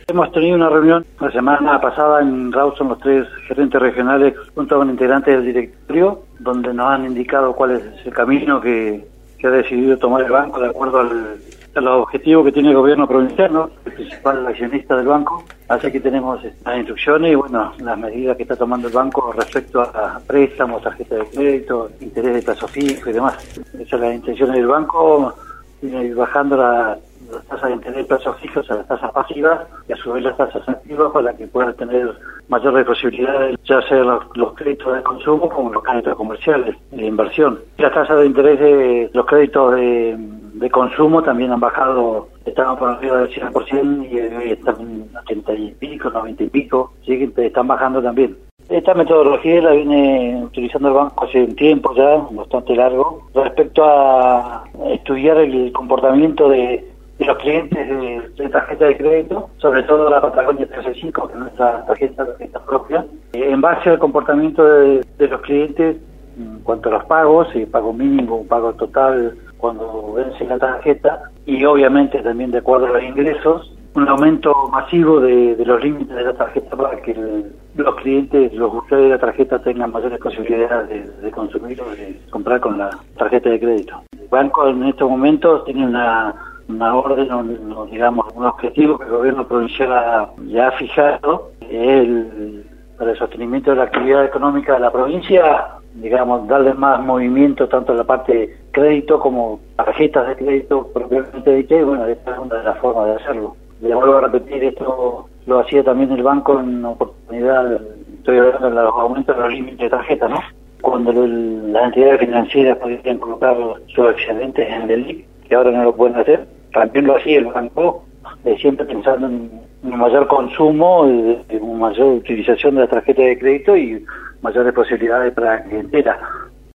Hemos tenido una reunión la semana pasada en Rawson, los 3 gerentes regionales junto con integrantes del directorio, donde nos han indicado cuál es el camino que ha decidido tomar el banco de acuerdo a los objetivos que tiene el gobierno provincial, ¿no? El principal accionista del banco. Así que tenemos las instrucciones y bueno, las medidas que está tomando el banco respecto a préstamos, tarjetas de crédito, interés de plazo fijo y demás. Esa es la intención del banco, ir bajando las tasas de interés de plazos fijos a las tasas pasivas y a su vez las tasas activas para que puedan tener mayores posibilidades, ya sea los créditos de consumo como los créditos comerciales de inversión. Las tasas de interés de los créditos de consumo también han bajado, estaban por arriba del 100% y hoy están 80 y pico, 90 y pico, así que están bajando también. Esta metodología la viene utilizando el banco hace un tiempo ya, bastante largo, respecto a estudiar el comportamiento de los clientes de tarjeta de crédito, sobre todo la Patagonia 365, que es nuestra tarjeta propia, en base al comportamiento de los clientes en cuanto a los pagos, pago mínimo, pago total cuando vence la tarjeta, y obviamente también de acuerdo a los ingresos, un aumento masivo de los límites de la tarjeta para que los clientes, los usuarios de la tarjeta tengan mayores posibilidades de consumir o de comprar con la tarjeta de crédito. El banco en estos momentos tiene una orden, digamos, un objetivo que el gobierno provincial ya ha fijado, para el sostenimiento de la actividad económica de la provincia, digamos, darle más movimiento tanto en la parte crédito como tarjetas de crédito propiamente dicha, y bueno, esta es una de las formas de hacerlo. Le vuelvo a repetir, esto lo hacía también el banco en oportunidad, estoy hablando de los aumentos de los límites de tarjeta, ¿no? Cuando las entidades financieras podían colocar sus excedentes en el LIC, que ahora no lo pueden hacer, también lo hacía el banco, siempre pensando en un mayor consumo, una mayor utilización de la tarjeta de crédito y mayores posibilidades para la clientela.